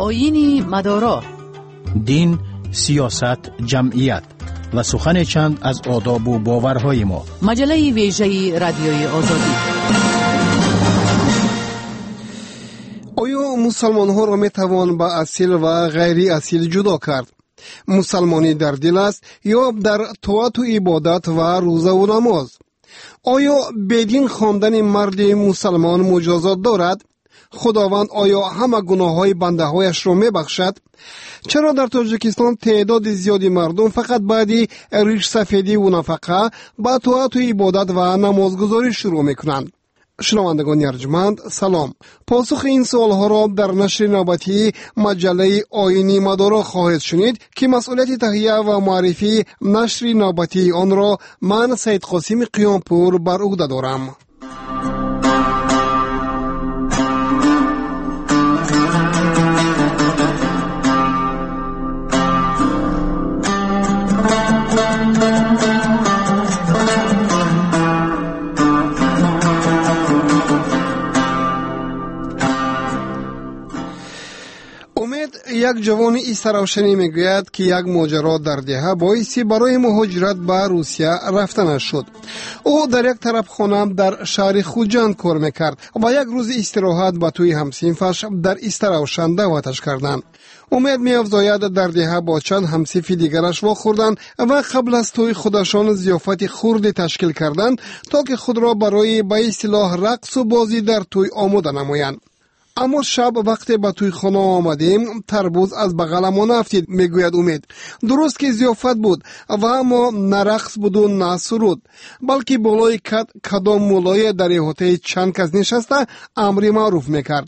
آیین مدارا، دین، سیاست، جمعیت و سخن چند از آداب و باورهای ما. مجله ویژه رادیوی آزادی. آیا مسلمان ها را می توان با اصیل و غیر اصیل جدا کرد؟ مسلمانی در دل است یا در طاعت و عبادت و روزه و نماز؟ آیا بدین خواندن مرد مسلمان مجازات دارد؟ خداوند آیا همه گناه های بنده هایش را می بخشد؟ چرا در تاجیکستان تعداد زیادی مردم فقط بعدی ریش سفیدی و نفقه با طاعت و عبادت و نمازگزاری شروع می کنند؟ شنوندگان ارجمند سلام. پاسخ این سوال ها را در نشر نوبتی مجله آیین مدارا خواهید شنید که مسئولیت تهیه و معرفی نشر نوبتی آن را من سید قاسم قیامپور بر عهده دارم. یک جوان ایستراوشنی میگوید که یک ماجرا در دهه باعثی برای مهاجرت به روسیه رفتنش شد. او در یک طرف خانه در شهر خوجند کار میکرد و یک روز استراحت به توی همسینفش در ایستراوشن دعوتش کردند. امید می‌افزاید در دهه با چند همسیف دیگرش واخوردند و قبل از توی خودشان ضیافت خردی تشکیل کردند تا که خود را برای به اصطلاح رقص و بازی در توی آماده نمایند. اما شب وقتی به توی خانه آمدیم تربوز از بغلمان افتید، میگوید امید. درست که ضیافت بود و اما نه رقص بود و نه سرود، بلکه بالای کدام مولای در احاطه چند کس نشسته امری معروف میکرد.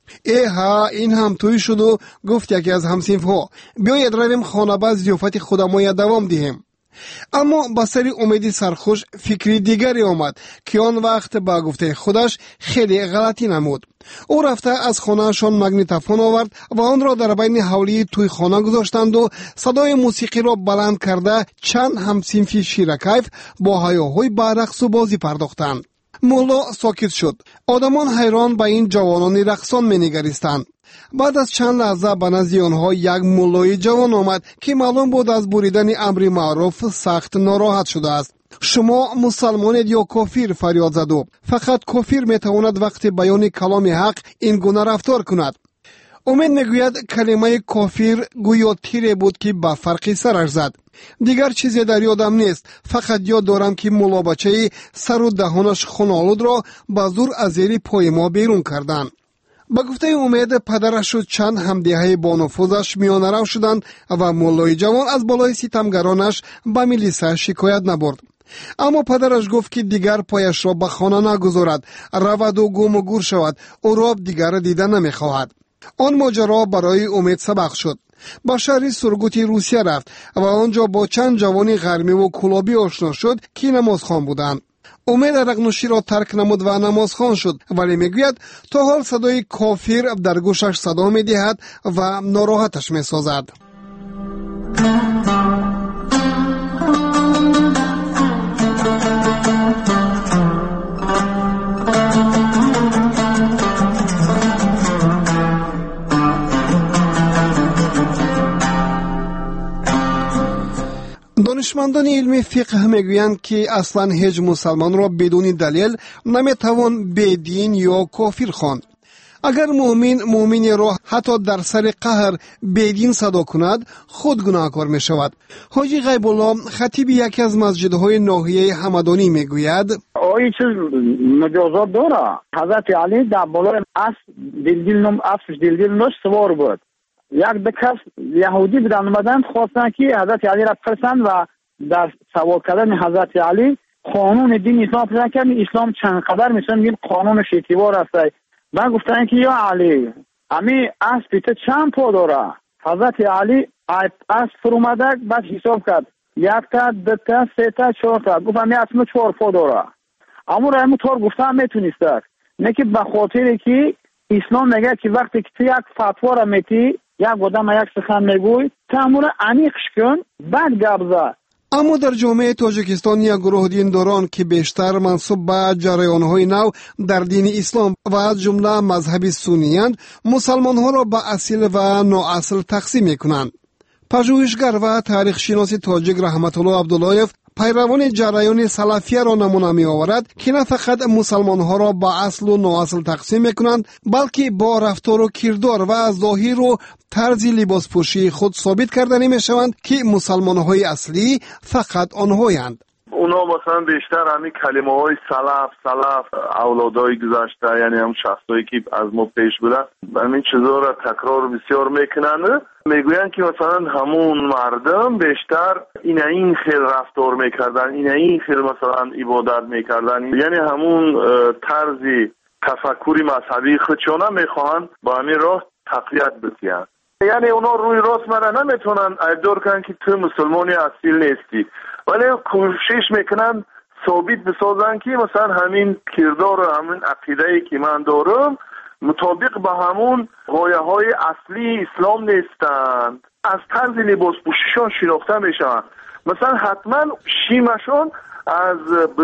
ها این هم توی شد و گفت یکی از همسینف ها بیاید رویم خانه با ضیافت خودمان دوام دهیم. اما با سر امیدی سرخوش فکری دیگری آمد که آن وقت با گفته خودش خیلی غلطی نمود. او رفته از خانهشان مگنیتوفون آورد و آن را در بین حولی توی خانه گذاشتند و صدای موسیقی را بلند کرده چند همسینفی شیرکیف با هیاهوی به رقص و بازی پرداختند. مولا ساکت شد. آدمان حیران به این جوانان رقصان می‌نگریستند. بعد از چند لحظه به نزد آنها یک مولای جوان آمد که معلوم بود از بریدن امر معروف سخت ناراحت شده است. شما مسلمانید یا کافر؟ فریاد زد او. فقط کافر میتواند وقتی بیان کلام حق این گونه رفتار کند. امید میگوید کلمه کافر گویا تیری بود که به فرقی سرش زد. دیگر چیزی در یادم نیست، فقط یاد دارم که مولا بچه سر و دهانش خونالود را با زور از زیر پای ما بیرون کردند. با گفته امید پدرش و چند همدیهای با نفوذش میانه رو شدند و مولای جوان از بالای ستمگرانش به میلیسه شکایت نبرد. اما پدرش گفت که دیگر پایش را به خانه نگذارد، رود و گم و گور شود، او را دیگر دیده نمیخواهد. آن ماجرا برای امید سبق شد. با شهر سورگوت روسیه رفت و آنجا با چند جوانی غرمی و کلابی آشنا شد که نمازخوان بودند. امید رقنوشی را ترک نمود و نمازخوان شد، ولی میگوید تا حال صدای کافر در گوشش صدا میدهد و ناراحتش میسازد. دانشمندان علمی فقه میگویند که اصلا هیچ مسلمان را بدون دلیل نمیتوان بدین یا کافر خواند. اگر مؤمن را حتی در سر قهر بدین صدا کند خود گناهکار می شود. حاجی غیب الله خطیب یکی از مسجدهای ناحیه همدانی میگوید این چیز مجازات داره. حضرت علی در بالای دلدل نوش سوار بود. یک دکس یهودی بودن اومدن خواستن که حضرت علی را بپرسند و در سوال کردن حضرت علی قانون دین اسلام پرسیدن که اسلام چند قدر میشن میگن قانونش اعتبار است. من گفتن که یا علی امی اسب چند پا داره؟ حضرت علی اسب فرومده بعد حساب کرد یک تا دو تا سه تا چهار تا. گفتم می اسب 4 پا داره. اما را همونطور گفتم میتونیست نه که به خاطر که اسلام میگه که وقتی که تو یک فتوا را میتی یک آدم یک سخن میگوی تعامل عمیقش کن بعد گپ زن. اما در جامعه تاجیکستان یک گروه دینداران که بیشتر منسوب به جریان‌های نو در دین اسلام و از جمله مذهب سنی‌اند، مسلمان‌ها را به اصیل و نااصل تقسیم می‌کنند. پژوهشگر و تاریخ شناس تاجیک رحمت الله عبداللهیف پیروان جریان سلفیه را نمونه می آورد که نه فقط مسلمان ها را با اصل و نااصل تقسیم می کنند، بلکه با رفتار و کردار و ظاهر و طرز لباس پوشی خود ثابت کردنی می شوند که مسلمان های اصلی فقط آنهایند. اونا مثلا بیشتر همین کلمه های سلف اولادای گذشته، یعنی هم شخصایی که از ما پیش بودن، همین چیزا را تکرار بسیار میکنن. میگوین که مثلا همون مردم بیشتر این خیل رفتار میکردن، این خیل مثلا عبادت میکردن، یعنی همون طرز تفکری مذهبی خودشون میخواهند با همین راه تقویت بسیار. یعنی اونا روی راست مرا نمیتونن ایدار کنن که تو مسلمانی اصیل نیستی، ولی کوشش میکنن ثابت بسازن که مثلا همین کردار و همین عقیده‌ای که من دارم مطابق به همون غایه های اصلی اسلام نیستند. از طرز لباس پوشیشان شناخته میشن. مثلا حتما شیمشون از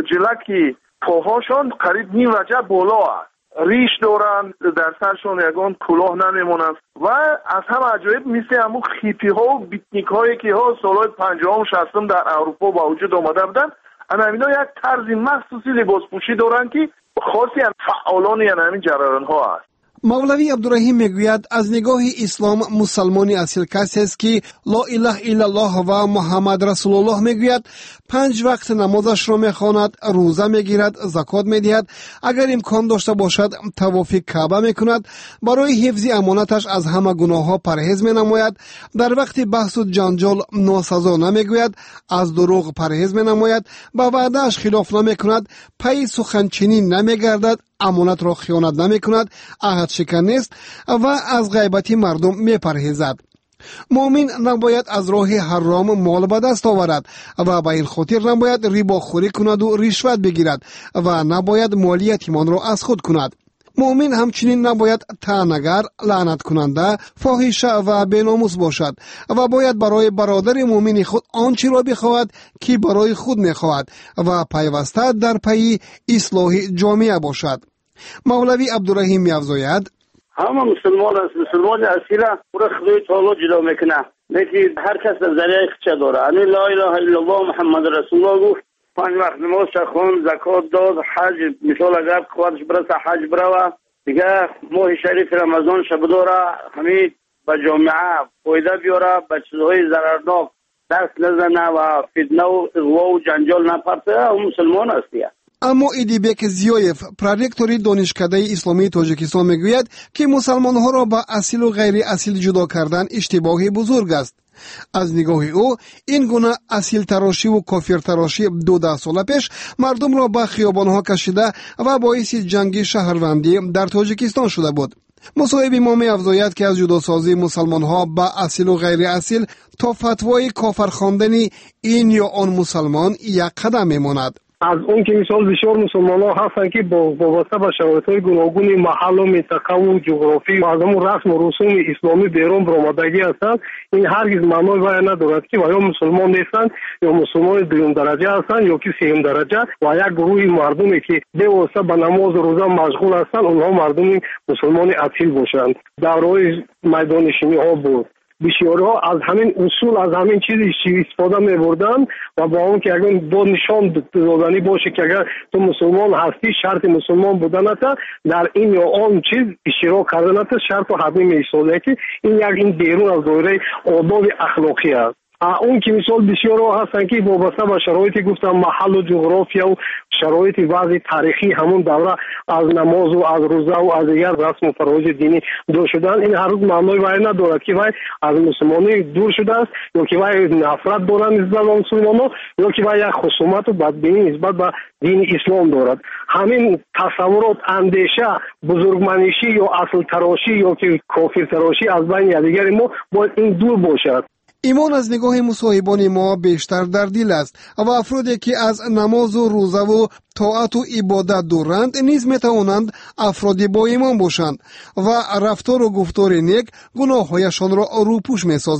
بجلک پاهاشون قریب نیم وجه بالا است. ریش دارن، در سرشون یگان کلاه نمیمونن و از هم عجایب مثل همون خیپی ها و بیتنیک هایی که ها سالهای 50 و 60 در اروپا با وجود آمده بودن، اینا یک طرز مخصوصی لباس پوشی دارن که خاصی فعالان یعنی همین جریان ها است. مولوی عبدالرحیم میگوید از نگاه اسلام مسلمانی اصیل کسی است که لا اله الا الله و محمد رسول الله میگوید، 5 وقت نمازش را میخواند، روزه میگیرد، زکات میدهد، اگر امکان داشته باشد طواف کعبه میکند، برای حفظ امانتش از همه گناه ها پرهیز مینماید، در وقت بحث و جنجال ناسزا نمیگوید، از دروغ پرهیز مینماید، به وعده اش خلاف نمیکند، پی سخنچینی نمیگردد، امانت را خیانت نمی کند، عهد شکن نیست و از غیبت مردم می پرهیزد. مؤمن نباید از راه حرام مال به دست آورد و به این خاطر نباید ربا خوری کند و رشوت بگیرد و نباید مال یتیمان را از خود کند. مؤمن همچنین نباید طعنه‌گر، لعنت کننده، فاحشه و بی‌ناموس باشد و باید برای برادر مؤمن خود آنچه را بخواهد که برای خود می‌خواهد و پیوسته در پی اصلاح جامعه باشد. مولوی عبدالرحیم می‌افزاید: همه مسلمان اصیل پر خدای تعالی جدا میکنه، لیکن هر کس در ذریعه خودش داره. یعنی لا اله الا الله محمد رسول الله گفت، 5 وقت نماز خوند، زکات داد، حج مثال اگر قوتش برسه حج بروه، دیگه ماه شریف رمضان شب داره، همین به جامعه فایده بیاره، به چیزهای ضررناک دست نزنه و فتنه و اغوا و جنجال نپرسه، اون مسلمان هستیه. اما ایدیبک زیایف، پرورکتور دانشکده اسلامی تاجیکستان میگوید که مسلمان ها را به اصیل و غیر اصیل جدا کردن اشتباهی بزرگ است. از نگاه او این گونه اصیل تراشی و کافر تراشی 12 سال پیش مردم را به خیابان ها کشیده و باعث جنگ شهروندی در تاجیکستان شده بود. مصاحب ما می‌افزاید که از جداسازی مسلمان ها به اصیل و غیر اصیل تا فتوای کافر خواندن این یا آن مسلمان یک قدم میماند. از اون که مثال بسیار مسلمان ها هستن که وابسته به شرایط‌های گوناگون محل و منطقه و جغرافی و از همون رسم و رسوم اسلامی بیرون برآمدگی هستند، این هرگز معنای وای ندارد که یا مسلمان نیستند یا مسلمان دوم درجه هستند یا که سوم درجه و یک گروه مردمی که بی‌واسطه به نماز و روزه مشغول هستند اونها مردم مسلمان اصیل باشند. دورهای میدانشینی ها بود، بسیارها از همین اصول، از همین چیزی استفاده می‌بردند و با اون که اگر با نشان دادنی باشه که اگر تو مسلمان هستی شرط مسلمان بودنت در این یا آن چیز اشتراک کردنت شرط و حتمی می‌سازه که این بیرون از دایره آداب اخلاقی است. اون که مثال بسیارها هستن که وابسته به شرایط گفتم محل و جغرافیا و شرایط وضع تاریخی همون دوره از نماز و از روزه و از دیگر رسم و فرایض دینی دور شدن، این هر روز معنای وای ندارد که وای از مسلمانی دور شده است یا که وای نفرت دارن نسبت به مسلمانان یا که وای یک خصومت و بدبینی نسبت به دین اسلام دارد. همین تصورات، اندیشه، بزرگمنشی یا اصل تراشی یا که کافر تراشی از بین دیگر ما باید این دور باشد. ایمان از نگاه مصاحبان ما بیشتر در دل است و افرادی که از نماز و روزه و طاعت و عبادت دورند نیز میتوانند افرادی با ایمان باشند و رفتار و گفتار نیک گناههایشان را روپوش میسازد.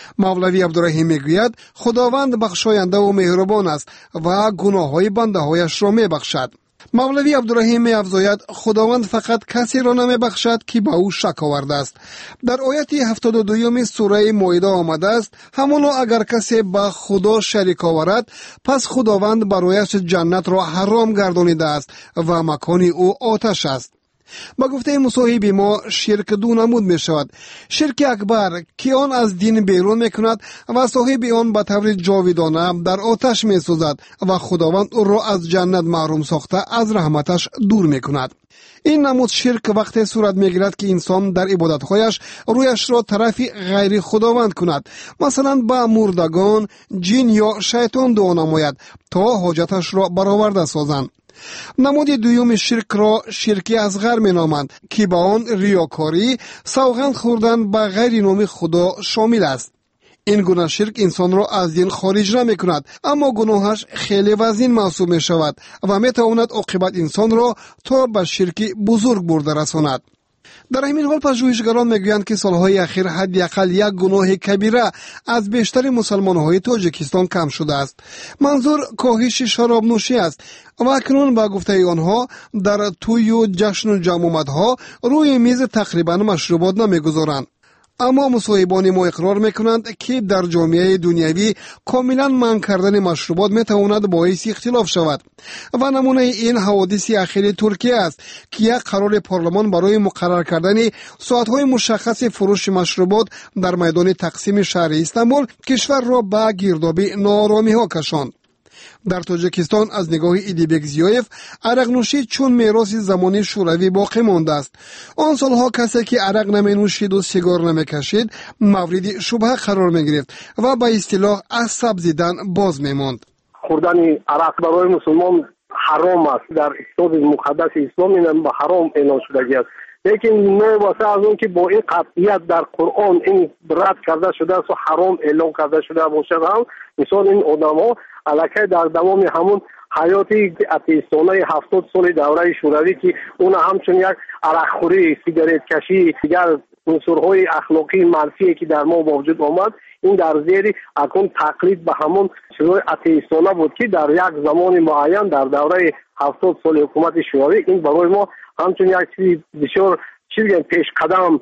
مولوی عبدالرحیم میگوید خداوند بخشاینده و مهربان است و گناههای بنده هایش را میبخشد. مولوی عبدالرحیم می افزاید خداوند فقط کسی را نمی بخشد که به او شک آورده است. در آیت 72 سوره مائده آمده است همانا اگر کسی به خدا شریک آورد پس خداوند برایش جنت را حرام گردانیده است و مکان او آتش است. با گفته مصاحب ما شرک دو نمود می شود. شرک اکبر که آن از دین بیرون می کند و صاحب آن به طور جاویدانه در آتش می سوزد و خداوند او را از جنت محروم ساخته از رحمتش دور می کند. این نمود شرک وقتی صورت می گیرد که انسان در عبادتهایش رویش را طرف غیر خداوند کند، مثلا با مردگان، جن یا شیطان دعا نماید تا حاجتش را برآورده سازند. نمود دوم شرک را شرک اصغر می نامند که با آن ریاکاری، سوغند خوردن به غیر نام خدا شامل است. این گناه شرک انسان را از دین خارج نمی کند، اما گناهش خیلی وزین محسوب می شود و می تواند عاقبت انسان را تا به شرک بزرگ برده رساند. در همین حال پژوهشگران میگویند که سالهای اخیر حداقل یک گناه کبیره از بیشتر مسلمان‌های تاجیکستان کم شده است. منظور کاهش شراب نوشی است و اکنون با گفته آنها در توی و جشن و جمع‌آمدها روی میز تقریبا مشروبات نمیگذارند. اما مصاحبان ما اقرار میکنند که در جامعه دنیوی کاملا منع کردن مشروبات میتواند باعث اختلاف شود و نمونه این حوادث اخیر ترکیه است که یک قرار پارلمان برای مقرر کردن ساعتهای مشخص فروش مشروبات در میدان تقسیم شهر استانبول کشور را به گرداب ناآرامی ها کشاند. در تاجیکستان از نگاه ایدیبک زیایف عرق نوشی چون میراث زمانی شوروی باقی مانده است. آن سالها کسی که عرق نمی نوشید و سیگار نمی کشید مورد شبهه قرار می گرفت و به اصطلاح عصب زدن باز می ماند. خوردن عرق برای مسلمان حرام است. در کتاب مقدس اسلام این به حرام اعلان شده است. لیکن ما واسه از اون که با این قطعیت در قرآن این رد کرده شده است و حرام اعلان کرده شده باشد هم مثال این آدم‌ها الکی در دوام همون حیاتی اتیستانه 70 سال دوره شوروی که اون همچون یک عرقخوری، سیگارت کشی، دیگر عنصرهای اخلاقی منفی که در ما وجود آمد این در زیر اکن تقلید به همون چیزهای اتیستانه بود که در یک زمان معین در دوره 70 سال حکومت شوروی این برای ما همچون یک چیز بسیار پیش قدم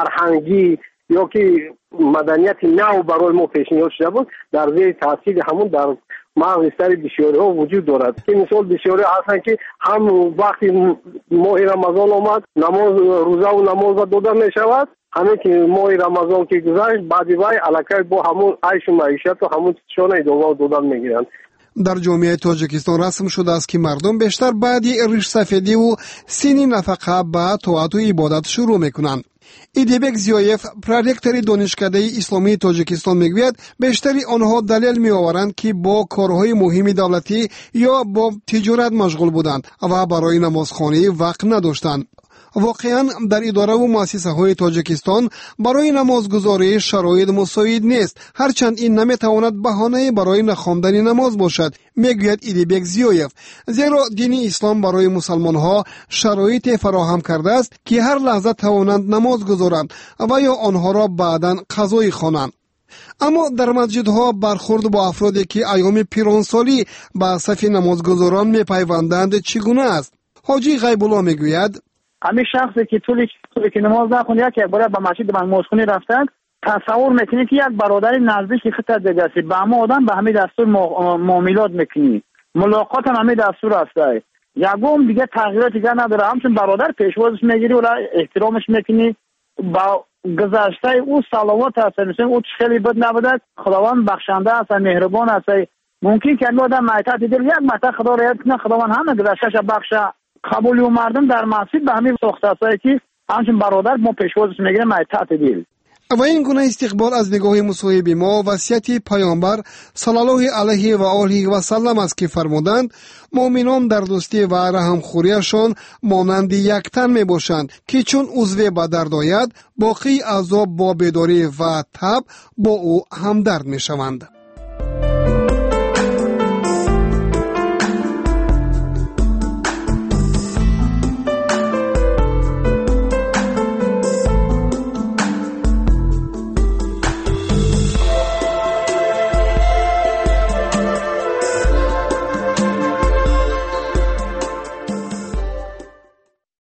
فرهنگی یا که مدنیت نو برای ما پیشنهاد شده بود در زیر تاثیر همون در مغز سر بسیاری ها وجود دارد که مثال بسیاری هستند که هم وقتی ماه رمضان آمد نماز روزه و نماز داده می شود همه که ماه رمضان که گذشت بعد وای الکی با همون عیش و معیشت و همون شانه دوام دادن می گیرند. در جامعه تاجیکستان رسم شده است که مردم بیشتر بعد ریش سفیدی و سینی نفقه به طاعت و عبادت شروع میکنند. ایدیبک زیایف پرورکتر دانشکده اسلامی تاجیکستان میگوید بیشتری آنها دلیل میآورند که با کارهای مهم دولتی یا با تجارت مشغول بودند و برای نمازخوانی وقت نداشتند. واقعا در اداره و مؤسسه های تاجیکستان برای نمازگزاری شرایط مساعد نیست، هرچند این نمیتواند بهانه برای نخواندن نماز باشد، میگوید ایدیبک زیایف، زیرا دین اسلام برای مسلمان ها شرایط فراهم کرده است که هر لحظه توانند نماز گزارند و یا آنها را بعداً قضایی خوانند. اما در مسجدها برخورد با افرادی که ایام پیرانسالی به صف نمازگزاران میپیوندند چگونه است؟ حاجی غیب‌الله میگوید همین شخصی که طولی که نماز نخونده یک بار به مسجد نمازخونی رفتند تصور میکنی که یک برادر نزدیک خودت دیگه با همه آدم به همین دستور معاملات میکنی، ملاقات هم همین دستور است. یکم دیگه تغییرات دیگه نداره، همچون برادر پیشوازش میگیری و احترامش میکنی، با گذشته او صلوات هست، مثلا او خیلی بد نبوده، خداوند بخشنده است، مهربان است. ممکن که آدم معتاد دل یک متا خدا را یاد کنه، خداوند همه گذشتهش بخشه. قبولی و مردم در مسجد به همین ساخته‌ای که همچون برادر ما پیشوازش میگیره معتاد دل. و این گونه استقبال از نگاه مصاحب ما وصیت پیامبر صلی الله علیه و آله و سلم است که فرمودند مؤمنان در دوستی و رحمخوریشان مانند یک تن می باشند که چون عضو به درد آید باقی اعضا با بیداری و تب با او همدرد می شوند.